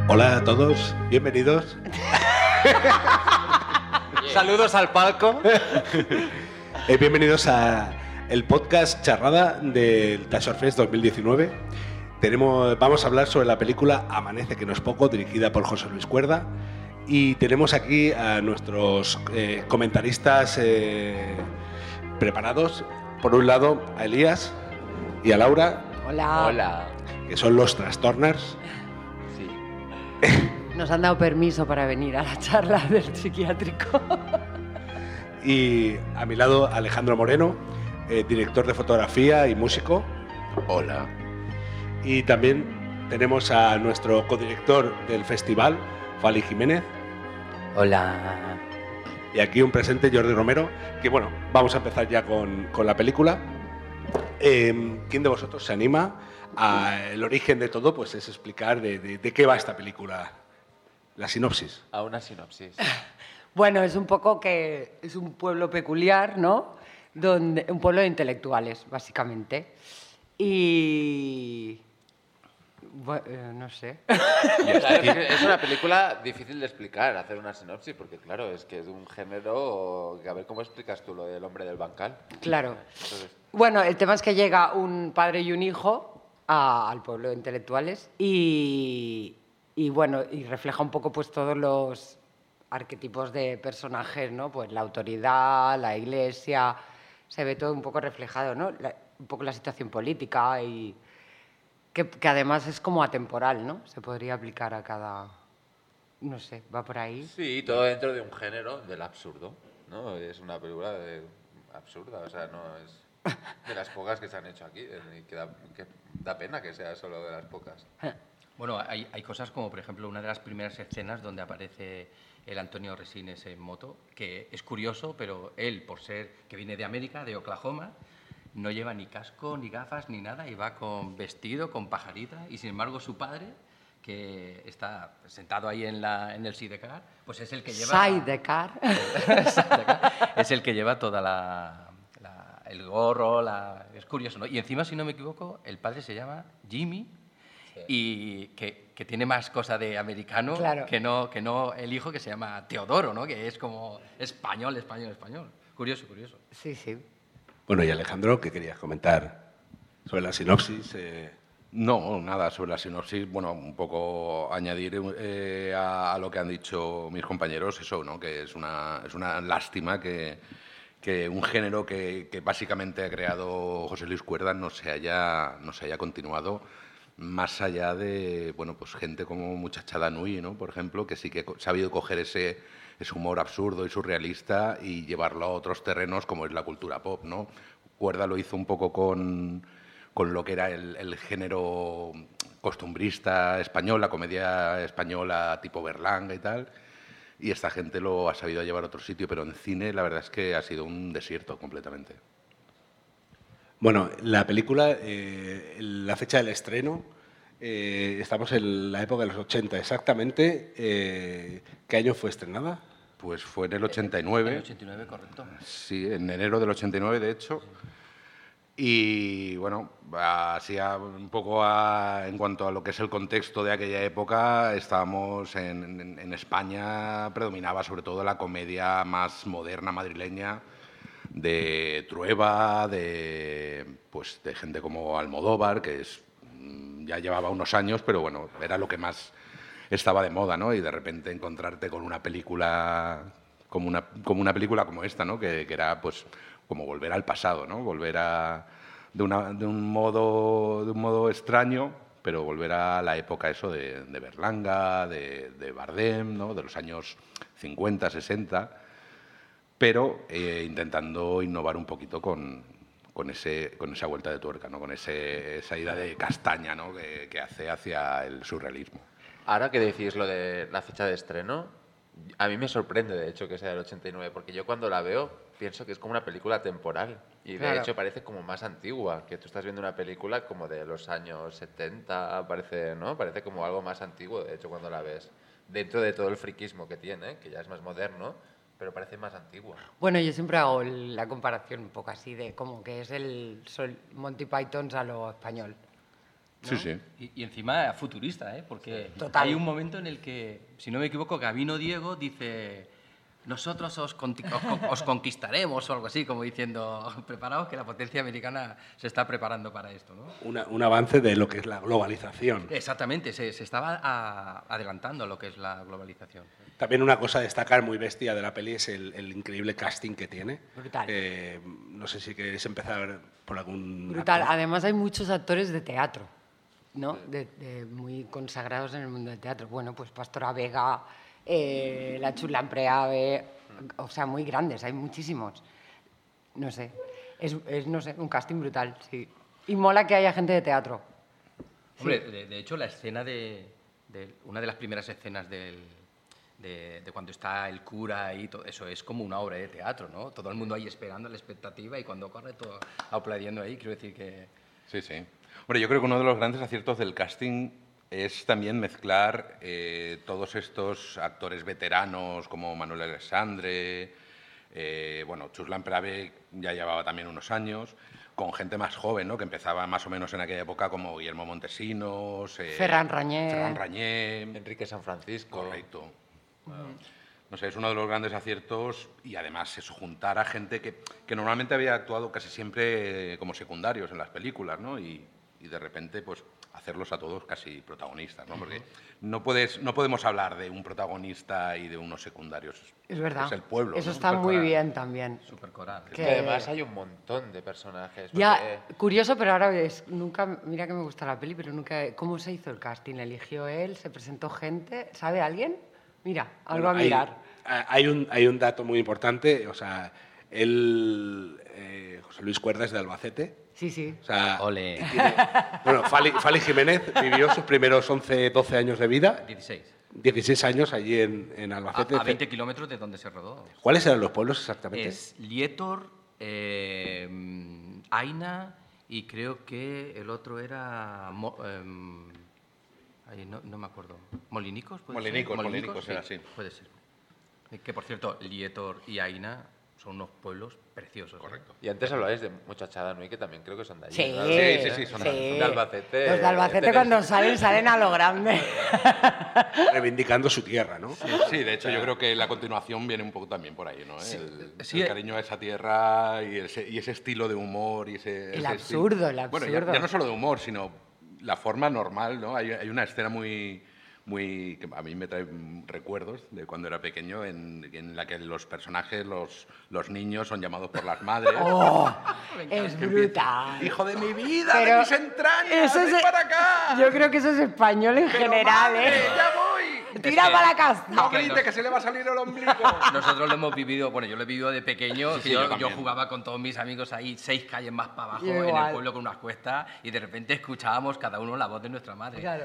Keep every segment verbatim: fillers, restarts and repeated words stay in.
Hola a todos, bienvenidos. Saludos al palco. eh, bienvenidos a el podcast Charrada del Taxorfest dos mil diecinueve. Tenemos, vamos a hablar sobre la película Amanece que no es poco, dirigida por José Luis Cuerda. Y tenemos aquí a nuestros eh, comentaristas eh, preparados. Por un lado, a Elías y a Laura. Hola. Hola. Que son los Trastorners. Sí. Nos han dado permiso para venir a la charla del psiquiátrico. Y a mi lado, Alejandro Moreno, eh, director de fotografía y músico. Hola. Y también tenemos a nuestro codirector del festival, Fali Jiménez. Hola. Y aquí un presente, Jordi Romero, que bueno, vamos a empezar ya con, con la película. Eh, ¿Quién de vosotros se anima a el origen de todo? Pues es explicar de, de, de qué va esta película, la sinopsis. A una sinopsis. Bueno, es un poco que es un pueblo peculiar, ¿no? Donde, un pueblo de intelectuales, básicamente. Y... Bueno, eh, no sé. Claro, es, que es una película difícil de explicar, hacer una sinopsis, porque claro, es que es de un género... A ver, ¿cómo explicas tú lo del hombre del bancal? Claro. Entonces, Bueno, el tema es que llega un padre y un hijo a- al pueblo de intelectuales y, y bueno, y refleja un poco pues todos los arquetipos de personajes, ¿no? Pues la autoridad, la iglesia, se ve todo un poco reflejado, ¿no? La- un poco la situación política y que, que además es como atemporal, ¿no? Se podría aplicar a cada, no sé, va por ahí. sí, todo dentro de un género del absurdo, ¿no? Es una película de- absurda, o sea, no es de las pocas que se han hecho aquí, y que da, que da pena que sea solo de las pocas. Bueno, hay, hay cosas como, por ejemplo, una de las primeras escenas donde aparece el Antonio Resines en moto, que es curioso, pero él, por ser que viene de América, de Oklahoma, no lleva ni casco, ni gafas, ni nada, y va con vestido, con pajarita, y sin embargo su padre, que está sentado ahí en, la, en el sidecar, pues es el que lleva... Sidecar. Sidecar. Es el que lleva toda la... la- el gorro, la... es curioso, ¿no? Y encima, si no me equivoco, el padre se llama Jimmy, y que, que tiene más cosa de americano Claro. que, no, que no el hijo que se llama Teodoro, ¿no? Que es como español, español, español. Curioso, curioso. Sí, sí. Bueno, y Alejandro, ¿qué querías comentar sobre la sinopsis? Eh, No, nada, sobre la sinopsis, bueno, un poco añadir eh, a, a lo que han dicho mis compañeros, eso, ¿no? Que es una, es una lástima que, que un género que, que básicamente ha creado José Luis Cuerda no se haya, no se haya continuado más allá de, bueno, pues gente como Muchachada Nui, ¿no? Por ejemplo, que sí que ha sabido coger ese, ese humor absurdo y surrealista y llevarlo a otros terrenos como es la cultura pop, ¿no? Cuerda lo hizo un poco con, con lo que era el, el género costumbrista español, la comedia española tipo Berlanga y tal, y esta gente lo ha sabido llevar a otro sitio, pero en cine la verdad es que ha sido un desierto completamente. Bueno, la película, eh, la fecha del estreno, eh, estamos en la época de los ochenta exactamente. Eh, ¿Qué año fue estrenada? Pues fue en el ochenta y En nueve. el ochenta y nueve, correcto. Sí, en enero del ochenta y nueve, de hecho. Y bueno, así a- un poco a- en cuanto a lo que es el contexto de aquella época, estábamos en, en- en España, predominaba sobre todo la comedia más moderna madrileña, de Trueba, de, pues, de gente como Almodóvar, que es, mm, ya llevaba unos años, pero bueno, era lo que más estaba de moda, ¿no? Y de repente encontrarte con una película como una, como una película como esta, ¿no? Que, que era pues como volver al pasado, ¿no? Volver a de, una, de un modo de un modo extraño, pero volver a la época eso de, de Berlanga, de, de Bardem, ¿no? De los años cincuenta, sesenta, pero eh, intentando innovar un poquito con, con, ese, con esa vuelta de tuerca, ¿no? Con ese, esa ida de castaña, ¿no? que, que hace hacia el surrealismo. Ahora que decís lo de la fecha de estreno, a mí me sorprende, de hecho, que sea del ochenta y nueve, porque yo cuando la veo pienso que es como una película temporal y de Claro. hecho parece como más antigua, que tú estás viendo una película como de los años setenta, parece, ¿no? Parece como algo más antiguo, de hecho, cuando la ves. Dentro de todo el friquismo que tiene, que ya es más moderno, pero parece más antigua. Bueno, yo siempre hago el- la comparación un poco así de como que es el sol- Monty Python a lo español. ¿no? Sí, sí. Y, y encima futurista, ¿eh? Porque Total. hay un momento en el que, si no me equivoco, Gabino Diego dice: nosotros os, conti- os con- os conquistaremos, o algo así, como diciendo, preparaos que la potencia americana se está preparando para esto, ¿no? Una- un avance de lo que es la globalización. Exactamente, se, se estaba a- adelantando a lo que es la globalización. También una cosa a destacar muy bestia de la peli es el, el increíble casting que tiene. Brutal. Eh, no sé si queréis empezar por algún Brutal. actor. Además hay muchos actores de teatro, ¿no? De, de muy consagrados en el mundo del teatro. Bueno, pues Pastora Vega, eh, la Churlan Preave, o sea, muy grandes, hay muchísimos. No sé, es, es, no sé, un casting brutal, sí. Y mola que haya gente de teatro. Hombre, de, de hecho, la escena de, de- una de las primeras escenas del, de, de cuando está el cura y todo eso es como una obra de teatro, ¿no? Todo el mundo ahí esperando la expectativa y cuando corre todo aplaudiendo ahí, quiero decir que... Sí, sí. Hombre, yo creo que uno de los grandes aciertos del casting es también mezclar eh, todos estos actores veteranos como Manuel Alexandre, eh, bueno, Chuslan Prave ya llevaba también unos años, con gente más joven, ¿no? Que empezaba más o menos en aquella época como Guillermo Montesinos, eh, Ferran Rañé. Ferran Rañé, Enrique San Francisco. correcto. No sé, es uno de los grandes aciertos y además eso, juntar a gente que, que normalmente había actuado casi siempre eh, como secundarios en las películas, ¿no? Y, y de repente, pues, hacerlos a todos casi protagonistas, ¿no? Porque no, puedes, no podemos hablar de un protagonista y de unos secundarios. Es verdad. Es el pueblo, Eso ¿no? está muy Supercoral. bien también. Súper coral. Que- Que además hay un montón de personajes. Ya, porque- curioso, pero ahora ves, nunca, mira que me gusta la peli, pero nunca, ¿cómo se hizo el casting? ¿Le eligió él? ¿Se presentó gente? ¿Sabe alguien? Mira, algo Bueno, a hay- mirar. Hay un, hay un dato muy importante, o sea, él, eh, José Luis Cuerda es de Albacete. Sí, sí. O sea, Ole. y tiene- bueno, Fali, Fali Jiménez vivió sus primeros once, doce años de vida, dieciséis. dieciséis años allí en, en A, Albacete. a veinte kilómetros de donde se rodó. ¿Cuáles eran los pueblos exactamente? Es Lietor, eh, mm, Aina y creo que el otro era... Mo- em, ay, no, no me acuerdo. ¿Molinicos? ¿Puede ser? Molinicos, Molinicos era sí, así. puede ser. Eh, Que, por cierto, Lietor y Aina son unos pueblos preciosos. ¿eh? Correcto. Y antes hablabais de Muchachada Nui, que también creo que son de allí. Sí, ¿no? Sí, sí, sí, son Son de Albacete. Los de Albacete Tenéis- cuando salen, salen a lo grande. Reivindicando su tierra, ¿no? Sí, de hecho yo creo que la continuación viene un poco también por ahí, ¿no? El, sí, el eh. cariño a esa tierra y ese, y ese estilo de humor y ese... El ese absurdo, estilo- el Bueno, ya, absurdo. ya no solo de humor, sino la forma normal, ¿no? Hay, hay una escena muy, muy... que a mí me trae mm, recuerdos de cuando era pequeño en, en la que los personajes, los, los niños son llamados por las madres. ¡Oh! Es brutal. ¡Hijo de mi vida, Pero de mis entrañas, eso ven es- para acá! Yo creo que eso es español en ¡Pero general, madre, ¿eh? ya voy! ¡Tira que- para la casa! ¡No que grite, nos- que se le va a salir el ombligo! Nosotros lo hemos vivido, bueno, yo lo he vivido de pequeño, Sí, que sí, yo yo, yo también. jugaba con todos mis amigos ahí seis calles más para abajo Yo en igual. el pueblo con unas cuestas y de repente escuchábamos cada uno la voz de nuestra madre. Claro.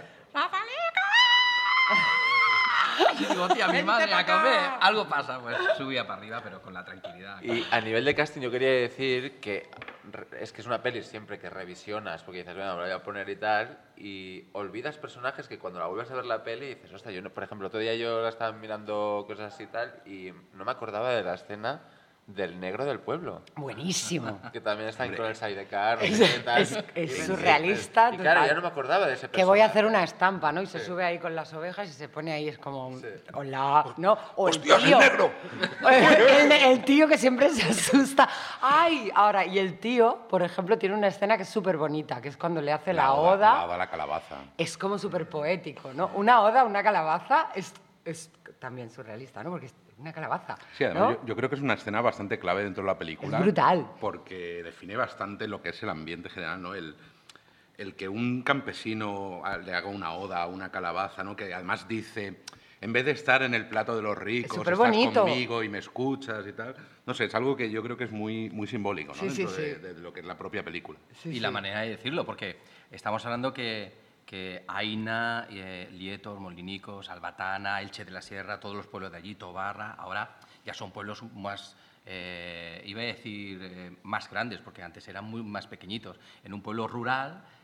Y digo, tía, mi madre a comer, algo pasa, pues subía para arriba, pero con la tranquilidad. Y a nivel de casting yo quería decir que re- es que es una peli siempre que revisionas, porque dices, bueno, me la voy a poner y tal, y olvidas personajes que cuando la vuelves a ver la peli dices, hostia, yo, no- por ejemplo, otro día yo la estaba mirando cosas así y tal, y no me acordaba de la escena del negro del pueblo, Buenísimo. que también está con el sidecar, no Es- sé qué tal. es- es Y dices, surrealista Y claro, total. ya no me acordaba de ese personaje. Que voy a hacer una estampa, ¿no? Y se Sí. sube ahí con las ovejas y se pone ahí, es como, Sí. hola, ¿no? O el ¡Hostias, el tío. negro! el, el tío que siempre se asusta. ¡Ay! Ahora, y el tío, por ejemplo, tiene una escena que es súper bonita, que es cuando le hace la, oda. La oda a la calabaza. Es como súper poético, ¿no? Una oda a una calabaza es, es también surrealista, ¿no? Porque es una calabaza. Sí, además ¿no? yo, yo creo que es una escena bastante clave dentro de la película. Es brutal. Porque define bastante lo que es el ambiente general, ¿no? El, el que un campesino ah, le haga una oda a una calabaza, ¿no? Que además dice, en vez de estar en el plato de los ricos, estás superbonito. conmigo y me escuchas y tal. No sé, es algo que yo creo que es muy, muy simbólico, ¿no? Sí, sí, dentro de, sí. de lo que es la propia película. Sí, y sí. la manera de decirlo, porque estamos hablando que, que Aina, eh, Lietor, Molinicos, Albatana, Elche de la Sierra, todos los pueblos de allí, Tobarra, ahora ya son pueblos más, eh, iba a decir, eh, más grandes, porque antes eran muy más pequeñitos. En un pueblo rural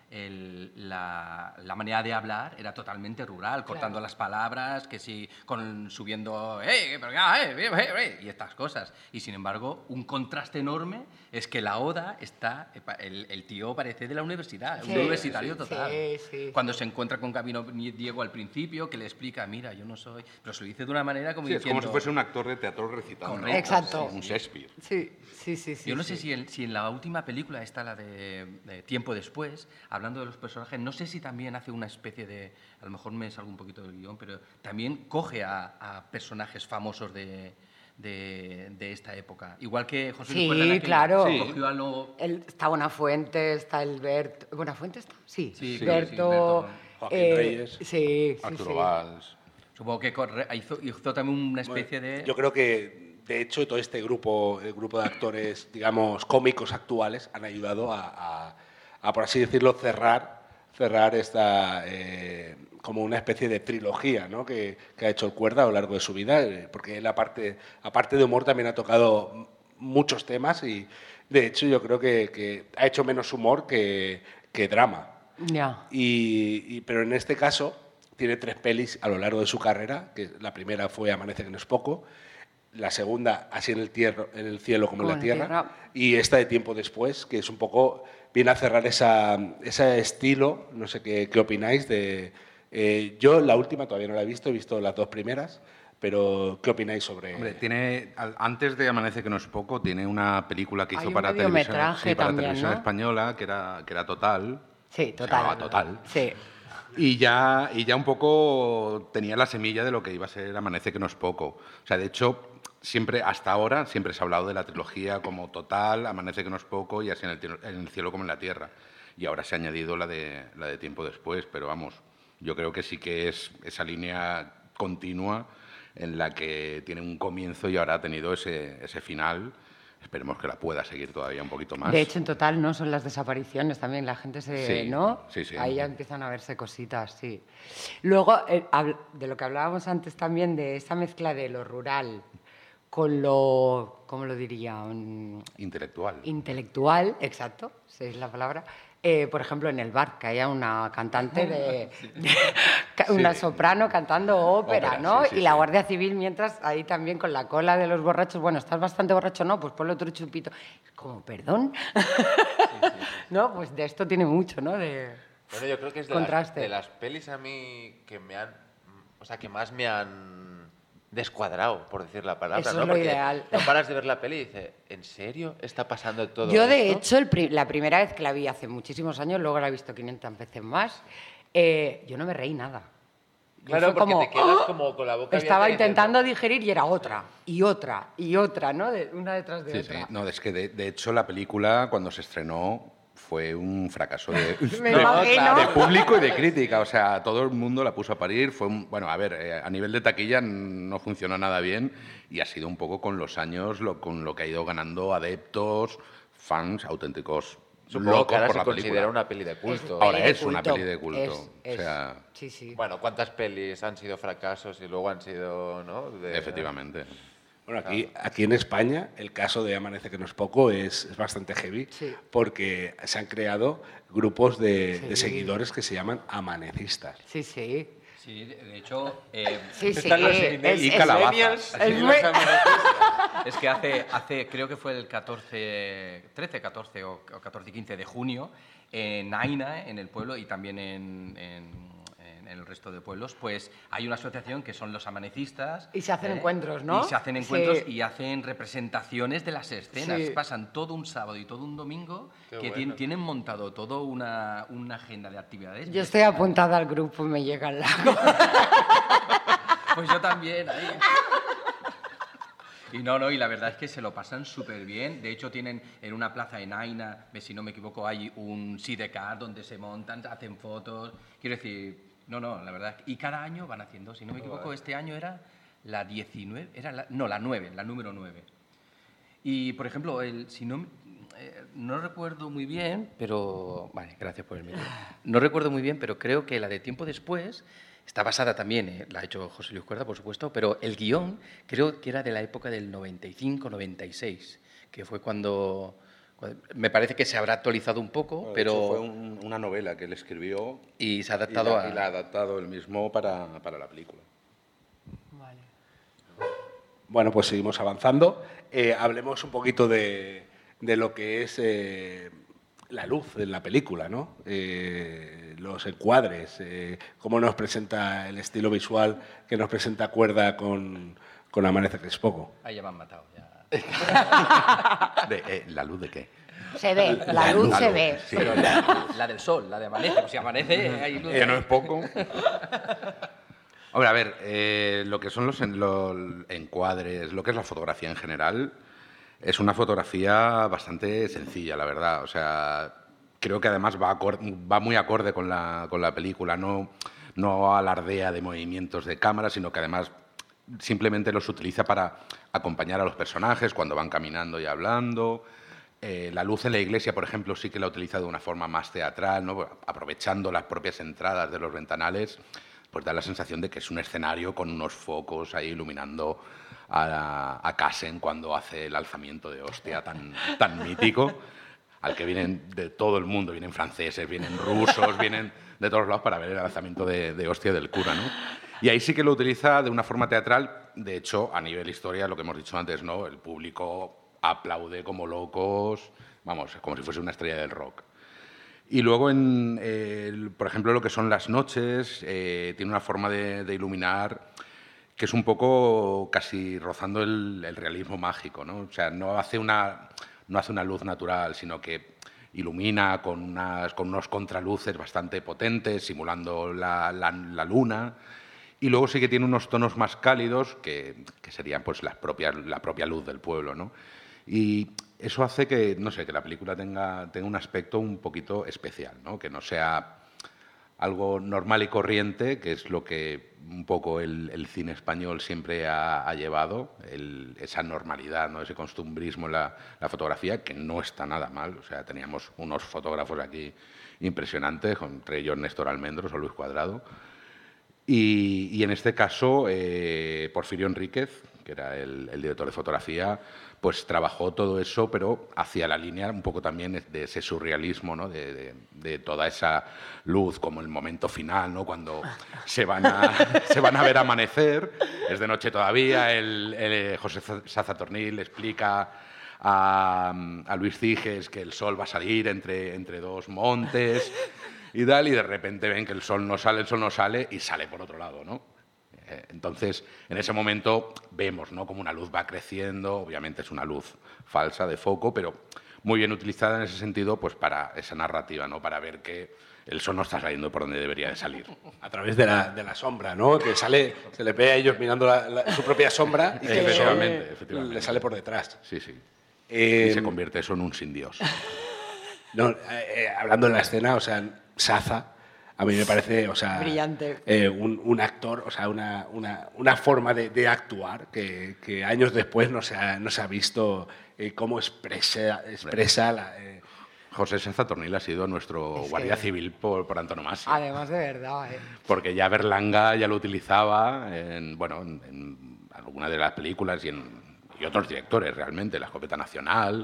el- la, la manera de hablar era totalmente rural, cortando Claro. las palabras, que sí, con, subiendo, ¡eh, pero ya, eh, eh, eh, eh", y estas cosas. Y sin embargo, un contraste enorme es que la Oda está, el, el tío parece de la universidad, Sí, un universitario sí, total. sí, sí. Cuando se encuentra con Gabino Diego al principio, que le explica, mira, yo no soy, pero se lo dice de una manera como Sí, es diciendo... como si fuese un actor de teatro recitando. Correcto, Exacto. Un Shakespeare. Sí, sí, sí, sí. Yo no sí. sé si, el- si en la última película, esta la de, de Tiempo Después, hablando de los personajes, no sé si también hace una especie de, a lo mejor me salgo un poquito del guión, pero también coge a, a personajes famosos de, de, de esta época. Igual que José Luis Sí, Cuerda en aquella, claro. Sí. cogió a lo... El- está Buenafuente, está el Berto. ¿Buenafuente está? Sí. Sí, sí, Berto. sí, Berto. Joaquín Reyes. Sí, sí, Arturo sí. Valls. Supongo que corre- hizo, hizo también una especie de... Yo creo que, de hecho, todo este grupo, el grupo de actores, digamos, cómicos actuales, han ayudado a, a- a, por así decirlo, cerrar, cerrar esta, eh, como una especie de trilogía, ¿no?, que, que ha hecho el Cuerda a lo largo de su vida, eh, porque él, aparte, aparte de humor, también ha tocado muchos temas y, de hecho, yo creo que, que ha hecho menos humor que, que drama. Ya. Y, y- pero en este caso tiene tres pelis a lo largo de su carrera, que la primera fue Amanece que no es poco, la segunda Así en el, tierro, en el cielo como en Como la en la tierra, tierra. y esta de Tiempo después, que es un poco, viene a cerrar esa, ese estilo, no sé qué, qué opináis de... eh, yo la última todavía no la he visto, he visto las dos primeras, pero ¿qué opináis sobre...? Hombre, tiene, al- antes de Amanece que no es poco, tiene una película que Hay hizo un para televisión, mediometraje sí, para también, televisión ¿no? española, que era, que era Total. Sí, Se total. llamaba Total. Sí. Y ya, y ya un poco tenía la semilla de lo que iba a ser Amanece que no es poco. O sea, de hecho, siempre, hasta ahora, siempre se ha hablado de la trilogía como Total, Amanece que no es poco y Así en el, tie- en el cielo como en la tierra. Y ahora se ha añadido la de, la de Tiempo después, pero vamos, yo creo que sí que es esa línea continua en la que tiene un comienzo y ahora ha tenido ese, ese final. Esperemos que la pueda seguir todavía un poquito más. De hecho, en total, ¿no? Son las desapariciones también. La gente se... Sí, ¿no? sí, sí. Ahí ya empiezan a verse cositas, sí. Luego, eh, habl- de lo que hablábamos antes también, de esa mezcla de lo rural con lo... ¿Cómo lo diría? Mm, Intelectual. intelectual, exacto, esa es la palabra. Eh, por ejemplo, en el bar, que haya una cantante de, de- ca- una soprano cantando ópera, Ópera, ¿no? sí, sí, y la sí. Guardia Civil, mientras ahí también con la cola de los borrachos, bueno, estás bastante borracho, no, pues ponle otro chupito. Como, perdón. No, pues de esto tiene mucho, ¿no? De... Bueno, yo creo que es de las, Contraste. de las pelis a mí que me han, o sea, que más me han descuadrado, por decir la palabra, Eso ¿no? es lo Porque ideal. no paras de ver la peli y dices, ¿en serio está pasando todo Yo, de esto? hecho, el pri- la primera vez que la vi hace muchísimos años, luego la he visto quinientas veces más, eh, yo no me reí nada. Yo Claro, fue porque como, te quedas ¡oh! como con la boca Estaba abierta intentando digerir y era otra, y otra, y otra, ¿no? De- una detrás de Sí, sí. otra. No, es que de, de hecho la película cuando se estrenó fue un fracaso de, Me de- imagino. de público y de crítica. O sea, todo el mundo la puso a parir. Fue un- bueno, a ver, eh, a nivel de taquilla no funcionó nada bien y ha sido un poco con los años lo, con lo que ha ido ganando adeptos, fans auténticos Supongo locos que ahora por se la considera película. una peli de culto. Ahora peli de es una culto. peli de culto. Es- es- O sea, sí, sí. Bueno, ¿cuántas pelis han sido fracasos y luego han sido, ¿no? De- efectivamente. Bueno, aquí, aquí en España el caso de Amanece que no es poco es, es bastante heavy Sí. porque se han creado grupos de, de Sí. seguidores que se llaman amanecistas. Sí, sí. Sí, de de hecho, eh, Sí, sí. Están los es- millennials y es- calabazas. es muy- es que hace, hace, creo que fue el catorce, trece, catorce o o catorce y quince de junio, en Aina, en el pueblo, y también en, en- en el resto de pueblos, pues hay una asociación que son los amanecistas. Y se hacen encuentros, ¿no? Y se hacen encuentros Sí. y hacen representaciones de las escenas. Sí. Pasan todo un sábado y todo un domingo Qué que bueno. tien- tienen montado toda una, una agenda de actividades. Yo estoy apuntada al grupo y me llega el lago. Pues yo también, ahí. Y no, no, y la verdad es que se lo pasan súper bien. De hecho, tienen en una plaza en Aina, si no me equivoco, hay un sidecar donde se montan, hacen fotos. Quiero decir, no, no, la verdad. Y cada año van haciendo, si no me equivoco, este año era la diecinueve, era la, no, la nueve, la número nueve. Y, por ejemplo, el, si no, eh, no recuerdo muy bien, pero... Vale, gracias por el micro. No recuerdo muy bien, pero creo que la de Tiempo Después está basada también, eh, la ha hecho José Luis Cuerda, por supuesto, pero el guión creo que era de la época del noventa y cinco noventa y seis, que fue cuando, Me parece que se habrá actualizado un poco, Bueno, de pero... hecho, fue un- una novela que él escribió Y se ha y adaptado la, a... y la ha adaptado él mismo para, para la película. Vale. Bueno, pues seguimos avanzando. Eh, hablemos un poquito de, de lo que es eh, la luz en la película, ¿no? Eh, los encuadres, eh, cómo nos presenta el estilo visual que nos presenta Cuerda con, con Amanece que es poco. Ahí ya me han matado. Ya. De, eh, ¿La luz de qué? Se ve, la, La luz luz, se ve. Sí. Pero la, la del sol, la de amanece. Si amanece, hay luz. Que no es poco. Hombre, a ver, eh, lo que son los, en- los encuadres, lo que es la fotografía en general, es una fotografía bastante sencilla, la verdad. O sea, creo que además va, acor- va muy acorde con la, con la película. No, no alardea de movimientos de cámara, sino que además simplemente los utiliza para acompañar a los personajes cuando van caminando y hablando. Eh, la luz en la iglesia, por ejemplo, sí que la utiliza de una forma más teatral, ¿no? Aprovechando las propias entradas de los ventanales, pues da la sensación de que es un escenario con unos focos ahí iluminando a, a Casen cuando hace el alzamiento de hostia tan, tan mítico, al que vienen de todo el mundo, vienen franceses, vienen rusos, vienen de todos lados para ver el alzamiento de, de hostia del cura, ¿no? Y ahí sí que lo utiliza de una forma teatral. De hecho, a nivel historia, lo que hemos dicho antes, ¿no? El público aplaude como locos, vamos, como si fuese una estrella del rock. Y luego, en, eh, el- por ejemplo, lo que son las noches, eh, tiene una forma de, de iluminar que es un poco casi rozando el, el realismo mágico, ¿no? O sea, no hace una, no hace una luz natural, sino que ilumina con, unas, con unos contraluces bastante potentes, simulando la, la- la luna. Y luego sí que tiene unos tonos más cálidos, que, que serían pues las propias, la propia luz del pueblo, ¿no? Y eso hace que, no sé, que la película tenga, tenga un aspecto un poquito especial, ¿no? Que no sea algo normal y corriente, que es lo que un poco el, el cine español siempre ha, ha llevado, el- esa normalidad, ¿no? Ese costumbrismo en la, la fotografía, que no está nada mal. O sea, teníamos unos fotógrafos aquí impresionantes, entre ellos Néstor Almendros o Luis Cuadrado. Y, y en este caso, eh, Porfirio Enríquez, que era el, el director de fotografía, pues trabajó todo eso, pero hacia la línea un poco también de ese surrealismo, ¿no? de, de, de toda esa luz, como el momento final, ¿no? Cuando se van, a, se van a ver amanecer, es de noche todavía, el, el José Sazatornil explica a, a Luis Ciges que el sol va a salir entre, entre dos montes y tal, y de repente ven que el sol no sale, el sol no sale y sale por otro lado, ¿no? Eh, Entonces, en ese momento vemos, ¿no?, cómo una luz va creciendo, obviamente es una luz falsa de foco, pero muy bien utilizada en ese sentido, pues para esa narrativa, ¿no?, para ver que el sol no está saliendo por donde debería de salir. A través de la, de la sombra, ¿no? Que sale, se le ve a ellos mirando la- la- su propia sombra y que el sol Efectivamente, efectivamente. le sale por detrás. Sí, sí. Eh, Y se convierte eso en un sin Dios. No, eh, eh, hablando de la escena, o sea, Saza, a mí me parece, o sea, Brillante. eh, un, un actor, o sea, una, una, una forma de, de actuar que, que años después no se ha, no se ha visto eh, cómo expresa, expresa la, eh, José Sazatornil ha sido nuestro Es guardia que- civil por, por antonomasia. Además, de verdad, ¿eh? Porque ya Berlanga ya lo utilizaba en, bueno, en, en alguna de las películas y, en, y otros directores realmente, La Escopeta Nacional.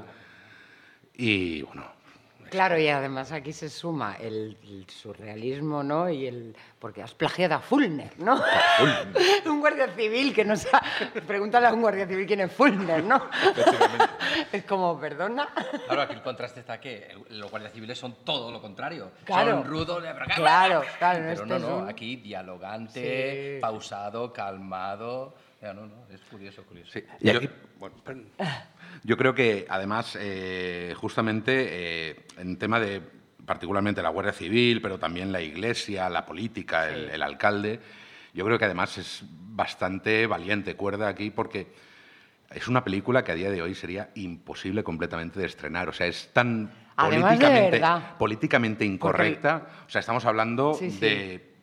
Y bueno, Claro, y además aquí se suma el, el surrealismo, ¿no? Y el porque has plagiado a Fulner, ¿no? Un guardia civil que no sabe. Pregúntale a un guardia civil quién es Fulner, ¿no? Es como, ¿perdona? Claro, aquí el contraste está que el- los guardias civiles son todo lo contrario. Claro. Son rudos de... Claro, claro, Pero este no, es no, un- aquí dialogante, Sí. pausado, calmado. Ya, no, no, es curioso, curioso. sí. Y Yo- aquí, bueno, perdón. Yo creo que, además, eh, justamente eh, en tema de, particularmente la Guardia Civil, pero también la Iglesia, la política, el, el alcalde, yo creo que además es bastante valiente Cuerda aquí porque es una película que a día de hoy sería imposible completamente de estrenar. O sea, es tan Además, de políticamente, verdad. políticamente incorrecta. O sea, estamos hablando Sí, sí. de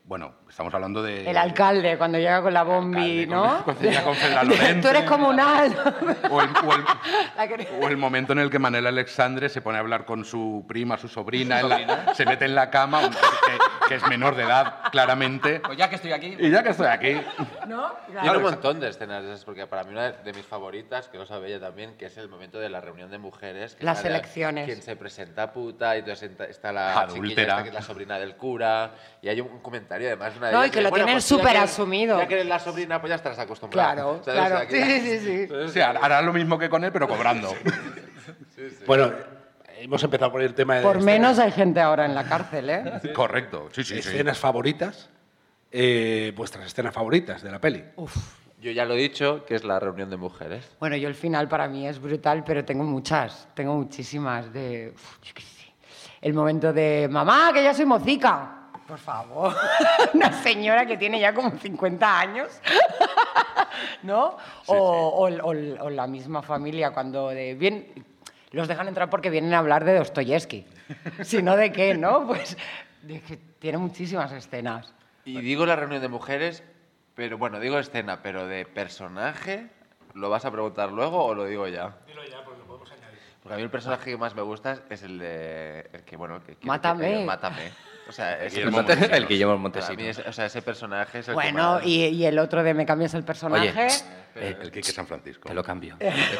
bueno, estamos hablando de... El alcalde, cuando llega con la bombi, alcalde, ¿no? con- cuando llega con Fela Lorente. Tú eres comunal. O el, o el- La que- o el momento en el que Manel Alexandre se pone a hablar con su prima, su sobrina, en la- se mete en la cama, un- que, que es menor de edad, claramente. Pues ya que estoy aquí... Y ya que estoy aquí, ¿No? Tiene un montón de escenas de esas, porque para mí una de mis favoritas, que lo sabe ella también, que es el momento de la reunión de mujeres. Que Las sale elecciones. Quien se presenta puta, y entonces enta- está la Adúltera. chiquilla esta, que es la sobrina del cura, y hay un, un comentario además de una de No, ellas y que lo bueno, tienen pues tú ya súper que- asumido. Ya que eres la sobrina, pues ya estarás acostumbrada. Claro, ¿sabes? O claro. sea, que- Sí, sí, sí. Entonces, sí, hará lo mismo que con él, pero cobrando. Bueno, hemos empezado por el tema de Por escenas- menos hay gente ahora en la cárcel, ¿eh? Correcto, sí, sí, sí. escenas favoritas. Eh, vuestras escenas favoritas de la peli. Yo ya lo he dicho, que es la reunión de mujeres. Bueno, yo el final para mí es brutal, pero tengo muchas, tengo muchísimas de... uf, yo qué sé. El momento de, mamá, que ya soy mocica. Por favor. Una señora que tiene ya como cincuenta años. ¿No? o, o- o- o la misma familia cuando de bien... Los dejan entrar porque vienen a hablar de Dostoyevsky. Si no, ¿de qué, no? Pues de que tiene muchísimas escenas. Y digo la reunión de mujeres, pero bueno, digo escena, pero de personaje, ¿lo vas a preguntar luego o lo digo ya? Dilo ya, porque lo podemos añadir. Porque a mí el personaje que más me gusta es el de... El que, bueno, el que... que- Mátame. que- Mátame. O sea, ese Guillermo personaje- Montesinos. El Guillermo Para Montesinos. mí, es- o sea, ese personaje es el que Bueno, más- y, y el otro de me cambias el personaje... Oye, eh, El Quique San Francisco. te lo cambio.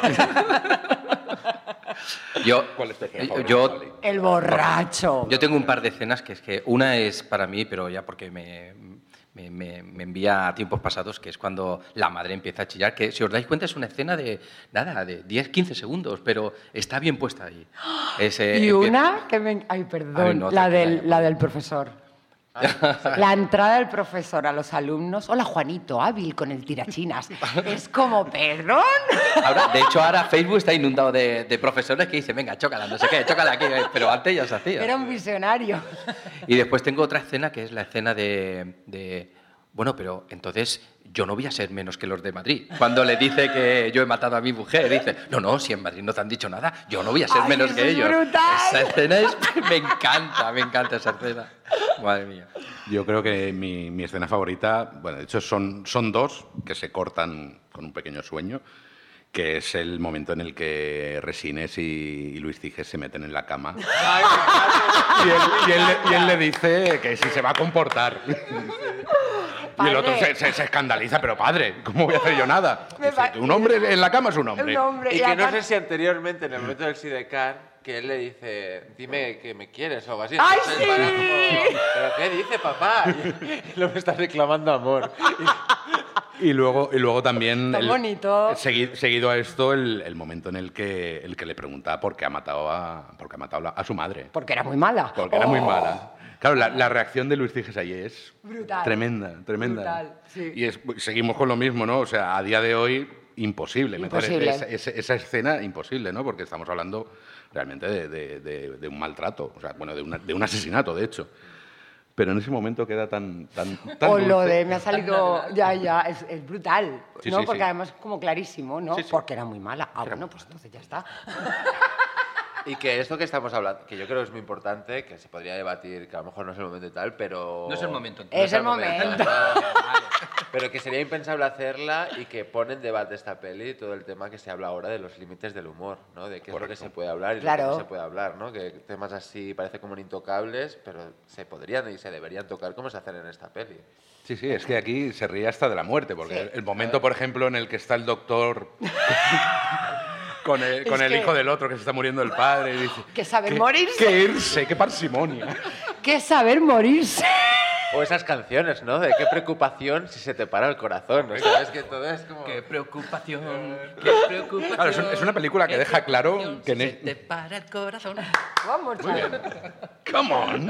Yo, ¿Cuál es tu escena eh, favorita, yo, Wally? El borracho. yo tengo un par de escenas que es que una es para mí, pero ya porque me, me, me- me envía a tiempos pasados, que es cuando la madre empieza a chillar, que si os dais cuenta es una escena de nada, de diez quince segundos, pero está bien puesta ahí. Es, eh, Y empie- una que me... Ay, perdón, Ay, no, la, tranquila, del, ya. la del profesor. La entrada del profesor a los alumnos. Hola, Juanito, hábil con el tirachinas. Es como, perdón. Ahora, de hecho, ahora Facebook está inundado de, de profesores que dicen, venga, chócala, no sé qué, chócala aquí, eh, pero antes ya se hacía. Era un visionario. Y después tengo otra escena que es la escena de, de, bueno, pero entonces yo no voy a ser menos que los de Madrid. Cuando le dice que yo he matado a mi mujer, dice, no, no, si en Madrid no te han dicho nada, yo no voy a ser Ay, menos eso que es ellos. brutal. Esa escena es, me encanta, me encanta esa escena. Madre mía. Yo creo que mi, mi escena favorita, bueno, de hecho son, son dos que se cortan con un pequeño sueño, que es el momento en el que Resines y, y Luis Ciges se meten en la cama. y, él, y él le- y él le dice que si se va a comportar. Y el otro Padre. se, se- se escandaliza, pero padre, ¿cómo voy a hacer yo nada? Me Dice, pa- un hombre en la cama es un hombre. Un hombre. Y que no aparte- sé si anteriormente, en el momento del Sidecar, que él le dice, dime que me quieres o algo así. ¡Ay, Entonces, sí! para como, ¿pero qué dice, papá? Y luego está reclamando amor. Y luego, y luego también, Tan bonito. segui- seguido a esto, el, el momento en el que, el que le pregunta por qué ha matado a, por qué ha matado a su madre. Porque era muy mala. Porque era muy Oh. mala. Claro, la, la reacción de Luis Ciges ahí es Brutal. tremenda, tremenda. Brutal, sí. Y es- seguimos con lo mismo, ¿no? O sea, a día de hoy, imposible. meter Imposible. Esa, esa- esa escena, imposible, ¿no? Porque estamos hablando realmente de, de- de- de un maltrato, o sea, bueno, de, una- de un asesinato, de hecho. Pero en ese momento queda tan, tan, tan O lo dulce. de me ha salido, ya, ya, es, es brutal, Sí, ¿no? sí, Porque sí. además es como clarísimo, ¿no? Sí, sí. Porque era muy mala. Ah, bueno, pues entonces ya está. Y que esto que estamos hablando, que yo creo que es muy importante, que se podría debatir, que a lo mejor no es el momento y tal, pero... No es el momento. No Es el momento. ¿no? Pero que sería impensable hacerla y que pone en debate esta peli todo el tema que se habla ahora de los límites del humor, ¿no? De qué es lo que Correcto. se puede hablar y Claro. lo que no se puede hablar, ¿no? Que temas así parece como intocables, pero se podrían y se deberían tocar como se hacen en esta peli. Sí, sí, es que aquí se ríe hasta de la muerte, porque Sí. el, el momento, por ejemplo, en el que está el doctor con el, con Es el que- hijo del otro que se está muriendo el padre y dice... Que saber "¿Qué- morirse". Qué irse, qué parsimonia. ¡Qué saber morirse! O esas canciones, ¿no? De qué preocupación si se te para el corazón, ¿no? Sabes que todo es como... Qué preocupación, qué preocupación. Claro, es un- es una película que qué deja claro preocupación, que en si e- se te para el corazón. Vamos, chaval. Come on.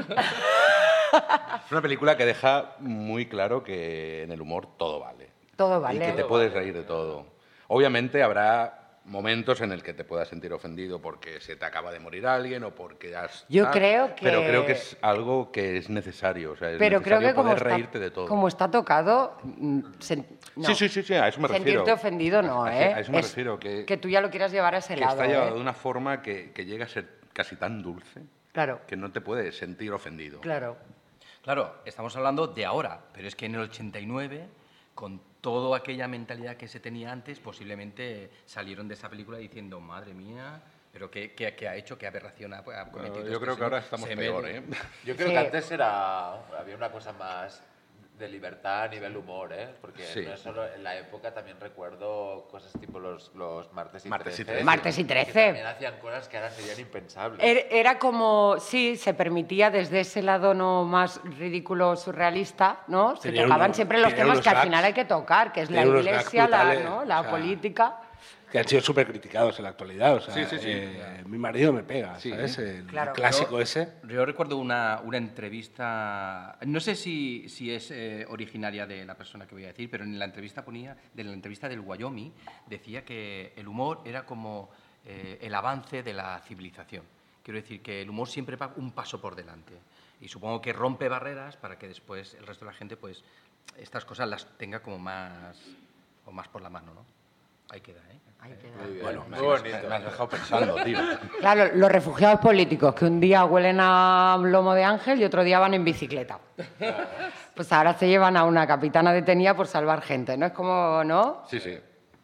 Es una película que deja muy claro que en el humor todo vale. Todo Y que vale. te puedes reír de todo. Obviamente habrá momentos en el que te puedas sentir ofendido porque se te acaba de morir alguien o porque has... Yo tal, creo que- Pero creo que es algo que es necesario. O sea, es Pero creo necesario que como poder está, reírte de todo. como está tocado, mm, sen- no. Sí, sí, sí, sí, a eso me refiero. Sentirte ofendido no, A- ¿eh? A eso me Es refiero, que, que tú ya lo quieras llevar a ese que lado, está llevado ¿eh? de una forma que, que llega a ser casi tan dulce Claro, que no te puedes sentir ofendido. claro. Claro, estamos hablando de ahora, pero es que en el ochenta y nueve, con toda aquella mentalidad que se tenía antes, posiblemente salieron de esa película diciendo, madre mía, pero ¿qué, qué, qué ha hecho? ¿Qué aberración ha, ha cometido? Bueno, este yo creo que señor? ahora estamos Se peor, me- ¿eh? Yo creo Sí. que antes era, había una cosa más de libertad a nivel humor, ¿eh? Porque Sí. no es solo en la época, también recuerdo cosas tipo los, los martes y Martes y trece. trece. Martes y que trece. también hacían cosas que ahora serían impensables. Er- Era como, sí, se permitía desde ese lado no más ridículo surrealista, ¿no? Se Tenía tocaban unos- siempre los tenía temas unos que al gags. final hay que tocar, que es la Tenía unos gags iglesia, la, brutales, ¿no? o la sea, política. Que han sido súper criticados en la actualidad. O sea, Sí, sí, sí. eh, mi marido me pega, Sí. ¿sabes? El Claro. clásico Yo- ese. Yo recuerdo una, una entrevista, no sé si, si es eh, originaria de la persona que voy a decir, pero en la entrevista ponía, de la entrevista del Wyoming, decía que el humor era como eh, el avance de la civilización. Quiero decir que el humor siempre va un paso por delante. Y supongo que rompe barreras para que después el resto de la gente, pues, estas cosas las tenga como más, o más por la mano, ¿no? Ahí queda, ¿eh? Ahí queda. Muy bien, Bueno, muy Me bonito. has dejado pensando, tío. Claro, los refugiados políticos que un día huelen a lomo de ángel y otro día van en bicicleta. Pues ahora se llevan a una capitana detenida por salvar gente, ¿no? Es como, ¿no? Sí, sí.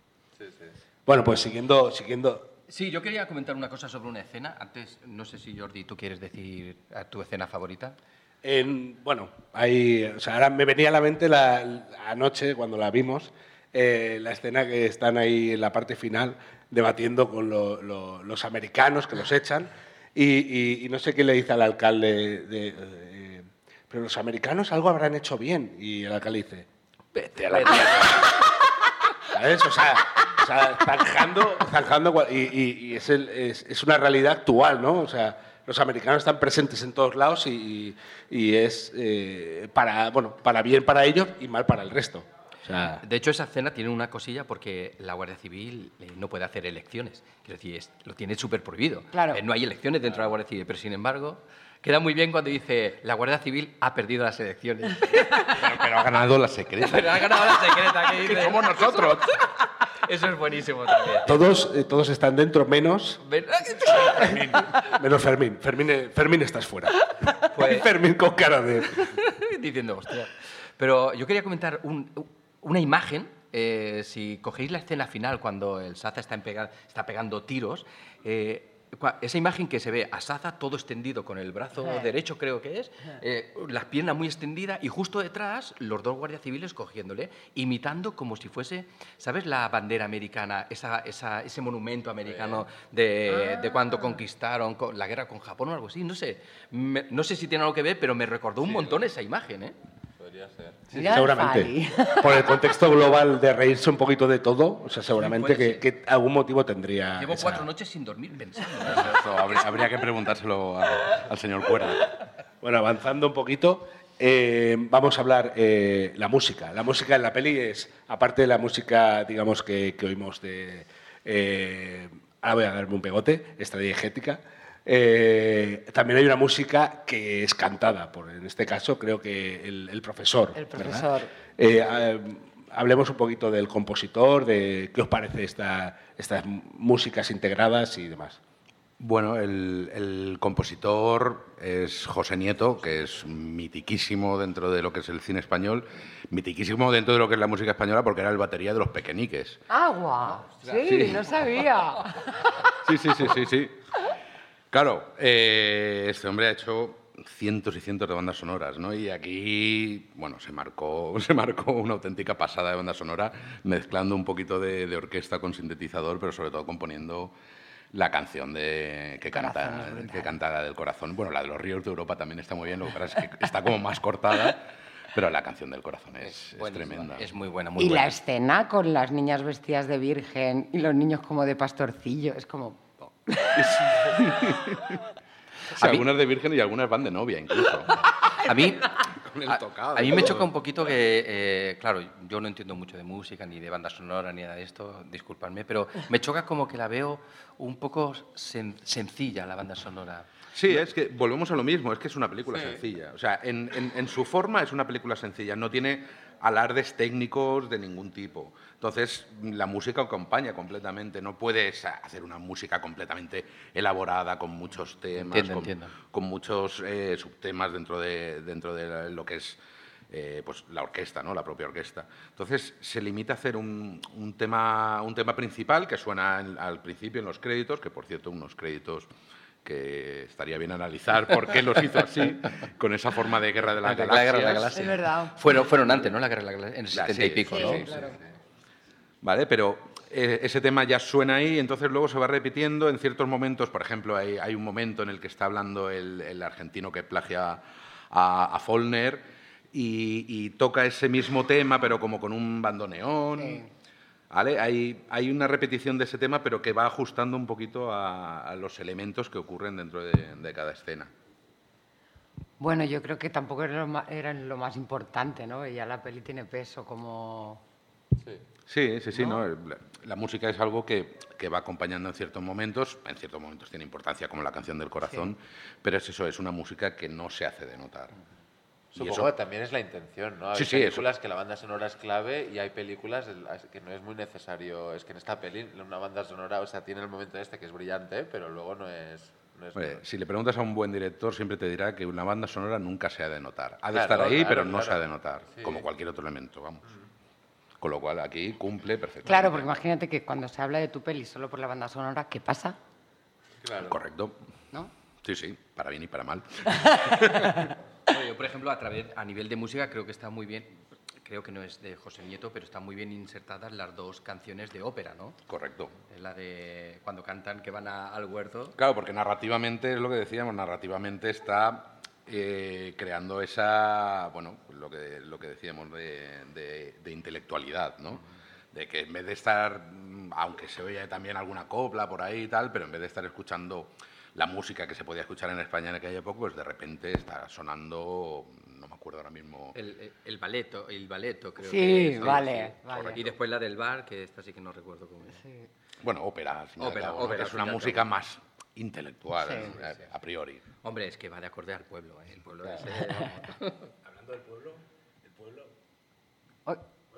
Bueno, pues siguiendo, siguiendo. Sí, yo quería comentar una cosa sobre una escena. Antes, no sé si Jordi, tú quieres decir a tu escena favorita. En, bueno, hay, o sea, ahora me venía a la mente la, la- anoche cuando la vimos, eh, la escena que están ahí en la parte final debatiendo con lo- lo- los americanos que los echan y, y- y no sé qué le dice al alcalde de, eh, pero los americanos algo habrán hecho bien y el alcalde dice, vete a la mierda. ¿Sabes? O sea, o sea, zanjando, zanjando cua- y, y- y es, el- es- es una realidad actual, ¿no? O sea, los americanos están presentes en todos lados y, y es eh, para, bueno, para bien para ellos y mal para el resto. O sea, De hecho, esa escena tiene una cosilla porque la Guardia Civil eh, no puede hacer elecciones. Quiero decir, es- lo tiene súper prohibido. Claro. Eh, no hay elecciones dentro de la Guardia Civil, pero sin embargo, queda muy bien cuando dice la Guardia Civil ha perdido las elecciones. Pero, pero ha ganado la secreta. Pero ha ganado la secreta, que dice. Como nosotros. Eso es buenísimo también. todos, eh, todos están dentro menos, Ven- menos Fermín. Fermín, eh, Fermín estás fuera. Pues- Fermín con cara de... diciendo, hostia. Pero yo quería comentar un- una imagen. eh, si cogéis la escena final, cuando el Saza está, en pega- está pegando tiros, eh, cua- esa imagen que se ve a Saza todo extendido con el brazo derecho, creo que es, eh, las piernas muy extendidas y justo detrás los dos guardias civiles cogiéndole, imitando como si fuese, ¿sabes? La bandera americana, esa, esa- ese monumento americano de, de cuando conquistaron co- la guerra con Japón o algo así, no sé. Me- no sé si tiene algo que ver, pero me recordó un montón esa imagen, ¿eh? Podría ser. Sí, Mira el seguramente. Fali. Por el contexto global de reírse un poquito de todo, o sea, seguramente puede que, ser. que algún motivo tendría. Llevo esa- cuatro noches sin dormir pensando. Eso habría, habría que preguntárselo a- al señor Cuerda. Bueno, avanzando un poquito, eh, vamos a hablar eh, la música. La música en la peli es, aparte de la música, digamos, que, que oímos de... eh, ahora voy a darme un pegote, extradiegética. Eh, también hay una música que es cantada, por, en este caso creo que el, el profesor. El ¿verdad? profesor. Eh, eh, hablemos un poquito del compositor, de qué os parece esta, estas músicas integradas y demás. Bueno, el, el compositor es José Nieto, que es mitiquísimo dentro de lo que es el cine español, mitiquísimo dentro de lo que es la música española porque era el batería de Los Pequeñiques. ¡Agua! Sí, Sí. no sabía. Sí, sí, sí, sí, sí. Claro, eh, este hombre ha hecho cientos y cientos de bandas sonoras, ¿no? Y aquí, bueno, se marcó, se marcó una auténtica pasada de banda sonora, mezclando un poquito de, de orquesta con sintetizador, pero sobre todo componiendo la canción de, que, Corazón canta, es brutal. que canta la del corazón. Bueno, la de los ríos de Europa también está muy bien, lo que pasa es que está como más cortada, pero la canción del corazón es, es Buenísima, tremenda. Es muy buena, muy Y buena. la escena con las niñas vestidas de virgen y los niños como de pastorcillo, es como... Sí, A mí- algunas de virgen y algunas van de novia, incluso. A mí, Con el a, tocado a mí y me todo. choca un poquito que, eh, claro, yo no entiendo mucho de música, ni de banda sonora, ni nada de esto, disculpadme, pero me choca como que la veo un poco sen- sencilla, la banda sonora. Sí, es que volvemos a lo mismo, es que es una película sencilla. O sea, en, en- en su forma es una película sencilla, no tiene alardes técnicos de ningún tipo. Entonces, la música acompaña completamente. No puedes hacer una música completamente elaborada con muchos temas, Entiendo, con, entiendo. con muchos eh, subtemas dentro de, dentro de lo que es eh, pues, la orquesta, ¿no? La propia orquesta. Entonces, se limita a hacer un, un, tema, un tema principal que suena en, al principio en los créditos, que por cierto, unos créditos que estaría bien analizar por qué los hizo así, con esa forma de Guerra de las La Galaxias. Guerra de las Galaxias. Es verdad. Fueron, fueron antes, ¿no? La Guerra de las Galaxias, en el Ya, setenta sí, y pico, sí, ¿no? sí, sí. ¿Vale? Pero eh, ese tema ya suena ahí, entonces luego se va repitiendo en ciertos momentos. Por ejemplo, hay, hay un momento en el que está hablando el, el argentino que plagia a, a Follner y, y toca ese mismo tema, pero como con un bandoneón. Sí. ¿Vale? Hay, hay una repetición de ese tema, pero que va ajustando un poquito a, a los elementos que ocurren dentro de, de cada escena. Bueno, yo creo que tampoco era lo más, era lo más importante, ¿no? Ya la peli tiene peso como... Sí, sí, sí, ¿no? La, la música es algo que, que va acompañando en ciertos momentos, en ciertos momentos tiene importancia como la canción del corazón, sí. Pero es eso, es una música que no se hace de notar. Supongo eso... que también es la intención, ¿no? Hay sí, sí, películas eso. que la banda sonora es clave y hay películas que no es muy necesario. Es que en esta peli una banda sonora, o sea, tiene el momento este que es brillante, pero luego no es... No es Oye, si le preguntas a un buen director, siempre te dirá que una banda sonora nunca se ha de notar. Ha de Claro, estar ahí, claro, pero no claro. se ha de notar, Sí. como cualquier otro elemento, vamos. Con lo cual aquí cumple perfectamente. Claro, porque imagínate que cuando se habla de tu peli solo por la banda sonora, ¿qué pasa? Claro. Correcto. ¿No? Sí, sí, para bien y para mal. Bueno, yo, por ejemplo, a, través, a nivel de música creo que está muy bien, creo que no es de José Nieto, pero están muy bien insertadas las dos canciones de ópera, ¿no? Correcto. Es la de cuando cantan que van a- al huerto. Claro, porque narrativamente es lo que decíamos, narrativamente está eh, creando esa, bueno, lo que, lo que decíamos de, de- de intelectualidad, ¿no? De que en vez de estar, aunque se oye también alguna copla por ahí y tal, pero en vez de estar escuchando la música que se podía escuchar en España en aquella época, pues de repente está sonando, no me acuerdo ahora mismo. El, el, el balleto, el balleto creo Sí, que es. vale, Sí. vale. Y después la del bar, que esta sí que no recuerdo cómo es. Sí. Bueno, ópera, al fin y al Ópera, cabo, ¿no? ópera, Que al es fin una y al música cabo. más intelectual, Sí, ¿no? sí, a, sí. a priori. Hombre, es que va de acorde al pueblo, ¿eh? El pueblo Claro. ese, vamos. Hablando del pueblo, el pueblo... Oh.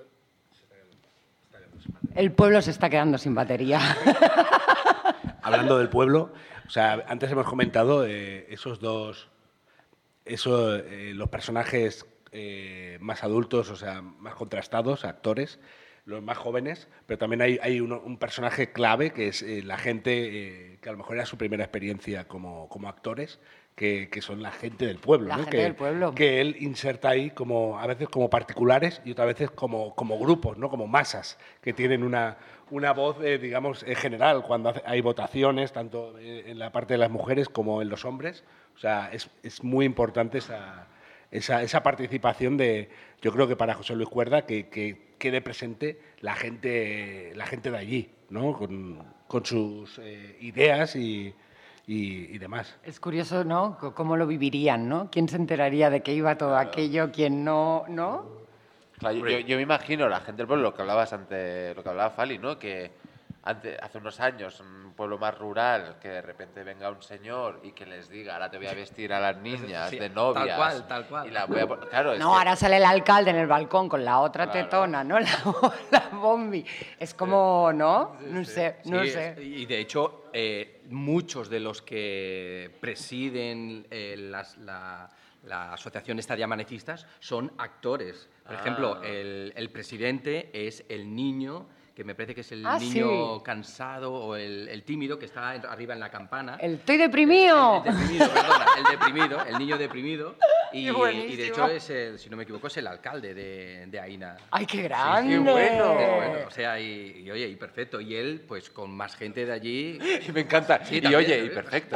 El pueblo se está quedando sin batería. Hablando del pueblo, o sea, antes hemos comentado eh, esos dos, eso, eh, los personajes eh, más adultos, o sea, más contrastados, actores, los más jóvenes, pero también hay, hay uno- un personaje clave que es eh, la gente eh, que a lo mejor era su primera experiencia como, como actores, que, que son la gente del pueblo, La ¿no? gente que, del pueblo. que él inserta ahí como a veces como particulares y otras veces como, como grupos, ¿no? Como masas que tienen una, una voz, eh, digamos, en general cuando hace- hay votaciones, tanto eh, en la parte de las mujeres como en los hombres. O sea, es, es muy importante esa, esa, esa participación de, yo creo que para José Luis Cuerda, que, que quede presente la gente, la gente de allí, ¿no? Con, con sus eh, ideas y, y, y demás. Es curioso, ¿no? C- Cómo lo vivirían, ¿no? ¿Quién se enteraría de que iba todo aquello? ¿Quién no? ¿No? Claro, yo, yo me imagino la gente del pueblo, lo que hablabas antes, lo que hablaba Fali, ¿no? Que ante- hace unos años, un pueblo más rural, que de repente venga un señor y que les diga, ahora te voy a vestir a las niñas Sí, de tal novias. cual, tal cual. Y la voy a pon- claro, es No, que- ahora sale el alcalde en el balcón con la otra Claro. tetona, ¿no? La, la bombi. Es como, ¿no? No sé, no Sí, sé. es- y de hecho, eh, muchos de los que presiden eh, las- la, la asociación esta de amanecistas son actores. Por Ah. ejemplo, el, el presidente es el niño, que me parece que es el Ah, niño sí. cansado o el, el tímido que está en- arriba en la campana. El estoy deprimido. El deprimido, perdona, el deprimido, el niño deprimido. Y, Qué y buenísimo. de hecho, es el, si no me equivoco, es el alcalde de, de Aina. ¡Ay, qué Sí, grande! sí, bueno. es bueno, o sea, y, y, oye, y perfecto. Y él, pues con más gente de allí. y me encanta. Sí, y también, oye, y también. perfecto.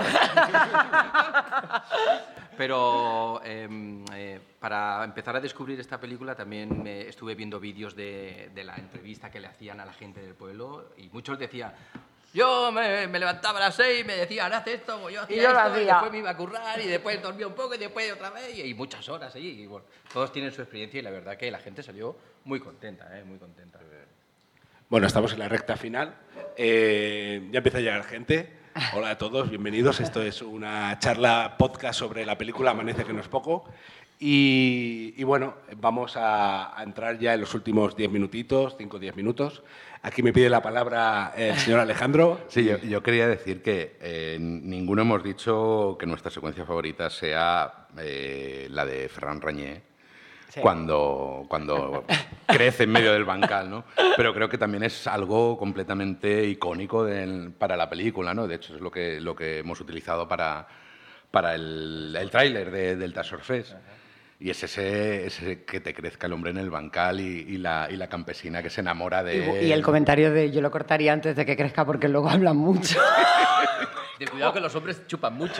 Pero em, eh, para empezar a descubrir esta película también me estuve viendo vídeos de, de la entrevista que le hacían a la gente del pueblo y muchos decían, yo me, me levantaba a las seis y me decían, haz esto, pues yo hacía Y yo lo esto, y hacía. después me iba a currar y después dormía un poco y después otra vez y, y muchas horas allí. Y bueno, todos tienen su experiencia y la verdad que la gente salió muy contenta, ¿eh? Muy contenta. Bueno, estamos en la recta final. Eh, ya empieza a llegar gente. Hola a todos, bienvenidos. Esto es una charla podcast sobre la película Amanece que no es poco. Y, y bueno, vamos a, a entrar ya en los últimos diez minutitos, cinco o diez minutos. Aquí me pide la palabra el señor Alejandro. Sí, yo, yo quería decir que eh, ninguno hemos dicho que nuestra secuencia favorita sea eh, la de Ferran Reñé, sí. cuando, cuando crece en medio del bancal, ¿no? Pero creo que también es algo completamente icónico del, para la película, ¿no? De hecho, es lo que, lo que hemos utilizado para, para el, el tráiler de, del Task Fest. Y es ese, ese que te crezca el hombre en el bancal y, y, la, y la campesina que se enamora de... Y, y el comentario de yo lo cortaría antes de que crezca porque luego hablan mucho. De cuidado que los hombres chupan mucho.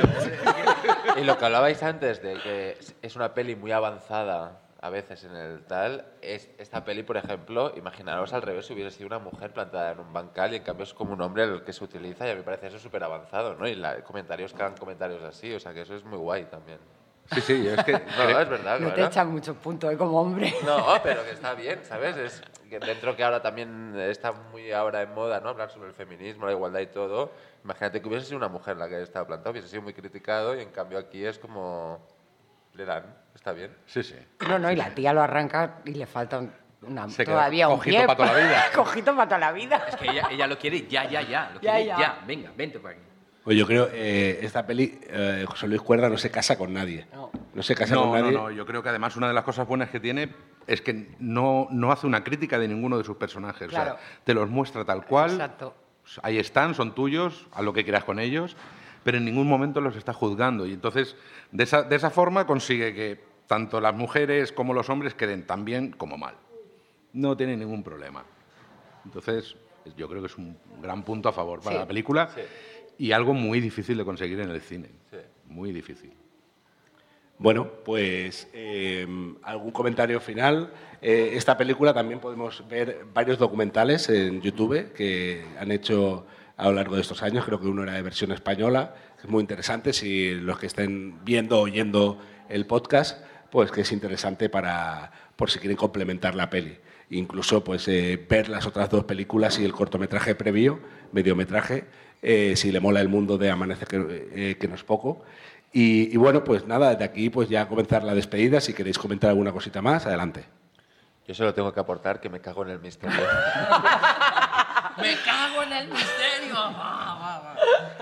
Y lo que hablabais antes de que es una peli muy avanzada a veces en el tal, es esta peli, por ejemplo, imaginaros al revés si hubiera sido una mujer plantada en un bancal y en cambio es como un hombre el que se utiliza y a mí me parece eso súper avanzado, ¿no? Y la, comentarios que hagan comentarios así, o sea que eso es muy guay también. Sí, sí, es que... No, es verdad, no claro. te echan muchos puntos ¿eh? Como hombre. No, pero que está bien, ¿sabes? Es que dentro que ahora también está muy ahora en moda, ¿no? Hablar sobre el feminismo, la igualdad y todo. Imagínate que hubiese sido una mujer la que estaba plantada, hubiese sido muy criticado y en cambio aquí es como... Le dan, está bien. Sí, sí. No, no, y la tía lo arranca y le falta un, una, Se todavía un cojito pie. para toda la vida. Cojito para toda la vida. Es que ella, ella lo quiere ya, ya, ya. Lo Ya, quiere ya. ya. Venga, vente por aquí. Pues yo creo que eh, esta peli, eh, José Luis Cuerda no se casa con nadie. No. No se casa No, con nadie. no, no. Yo creo que además una de las cosas buenas que tiene es que no, no hace una crítica de ninguno de sus personajes. Claro. O sea, te los muestra tal cual. Exacto. Ahí están, son tuyos, haz lo que quieras con ellos, pero en ningún momento los está juzgando. Y entonces, de esa, de esa forma consigue que tanto las mujeres como los hombres queden tan bien como mal. No tiene ningún problema. Entonces, yo creo que es un gran punto a favor para Sí. la película. Sí. Y algo muy difícil de conseguir en el cine. Sí. Muy difícil. Bueno, pues eh, algún comentario final. Eh, esta película también podemos ver varios documentales en YouTube que han hecho a lo largo de estos años. Creo que uno era de versión española, que es muy interesante. Si los que estén viendo o oyendo el podcast, pues que es interesante para por si quieren complementar la peli. Incluso pues eh, ver las otras dos películas y el cortometraje previo, mediometraje, eh, si le mola el mundo de Amanece que, eh, que no es poco. Y, y bueno, pues nada, de aquí pues ya comenzar la despedida. Si queréis comentar alguna cosita más, adelante. Yo solo tengo que aportar que me cago en el misterio. ¡Me cago en el misterio! Va, va, va.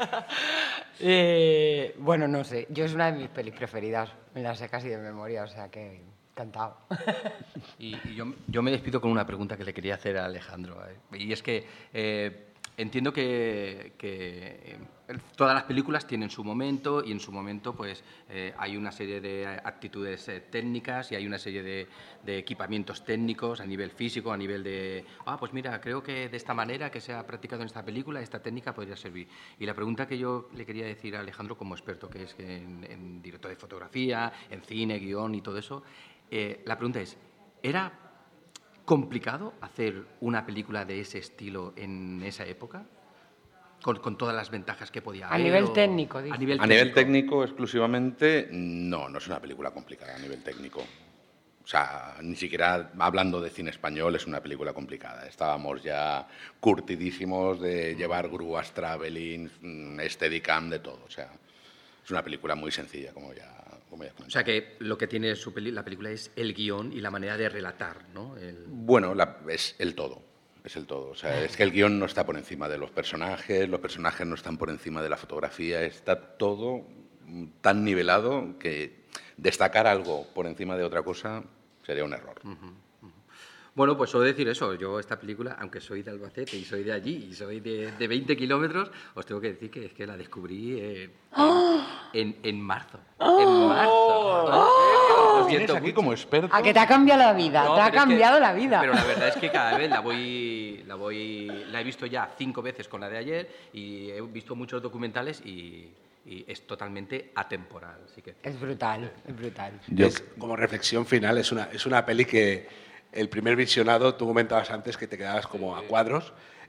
Eh, bueno, no sé. Yo es una de mis pelis preferidas. Me la sé casi de memoria, o sea que encantado. Y, y yo, yo me despido con una pregunta que le quería hacer a Alejandro. ¿eh? Y es que eh, entiendo que, que eh, todas las películas tienen su momento y en su momento pues eh, hay una serie de actitudes eh, técnicas y hay una serie de, de equipamientos técnicos a nivel físico, a nivel de, ah, pues mira, creo que de esta manera que se ha practicado en esta película, esta técnica podría servir. Y la pregunta que yo le quería decir a Alejandro como experto, que es que en, en director de fotografía, en cine, guión y todo eso, eh, la pregunta es, ¿era complicado hacer una película de ese estilo en esa época? Con, con todas las ventajas que podía haber. A nivel o- técnico, dice. A nivel A técnico. nivel técnico, exclusivamente, no, no es una película complicada a nivel técnico. O sea, ni siquiera hablando de cine español es una película complicada. Estábamos ya curtidísimos de llevar grúas, traveling, mm, Steadicam, de todo. O sea, es una película muy sencilla, como ya, como ya comenté. O sea que lo que tiene su peli- la película es el guión y la manera de relatar, ¿no? El- Bueno, la- es el todo. Es el todo. O sea, es que el guión no está por encima de los personajes, los personajes no están por encima de la fotografía, está todo mm, tan nivelado que destacar algo por encima de otra cosa sería un error. Bueno, pues solo decir eso. Yo esta película, aunque soy de Albacete y soy de allí y soy de, de veinte kilómetros, os tengo que decir que es que la descubrí eh, en, en marzo. En marzo. Lo Vienes siento aquí mucho. como experto. A que te ha cambiado la vida, No, te ha pero es que- cambiado la vida. Pero la verdad es que cada vez la voy, la voy, la he visto ya cinco veces con la de ayer y he visto muchos documentales y, y es totalmente atemporal. Así que Es brutal, es brutal. Yo- Es, como reflexión final, es una, es una peli que el primer visionado, tú comentabas antes que te quedabas como a cuadros.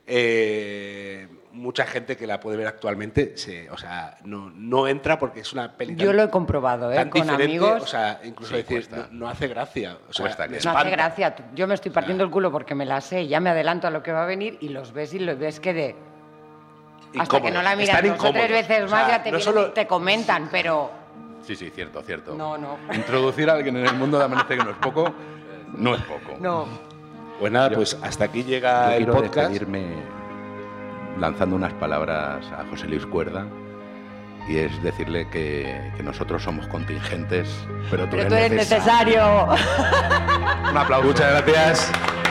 Eh, mucha gente que la puede ver actualmente, se, o sea, no, no entra porque es una peli tan, Yo lo he comprobado, ¿eh? tan Con diferente, amigos. o sea, incluso Sí, decir, cuesta. no, no hace gracia. O sea, Cuesta que- me No hace espanta. gracia. Yo me estoy partiendo el culo porque me la sé, ya me adelanto a lo que va a venir y los ves y los ves que de... Hasta que no la miras Están dos o tres incómodos. veces O sea, más ya te, no vienen solo- y te comentan, pero Sí, sí, cierto, cierto. no, no. Introducir a alguien en el mundo de Amanece que no es poco, no es poco. No. Pues nada, Yo- pues hasta aquí Yo llega el quiero podcast. despedirme lanzando unas palabras a José Luis Cuerda, y es decirle que, que nosotros somos contingentes, pero tú Pero eres tú eres necesario. necesario. Un aplauso. Muchas gracias.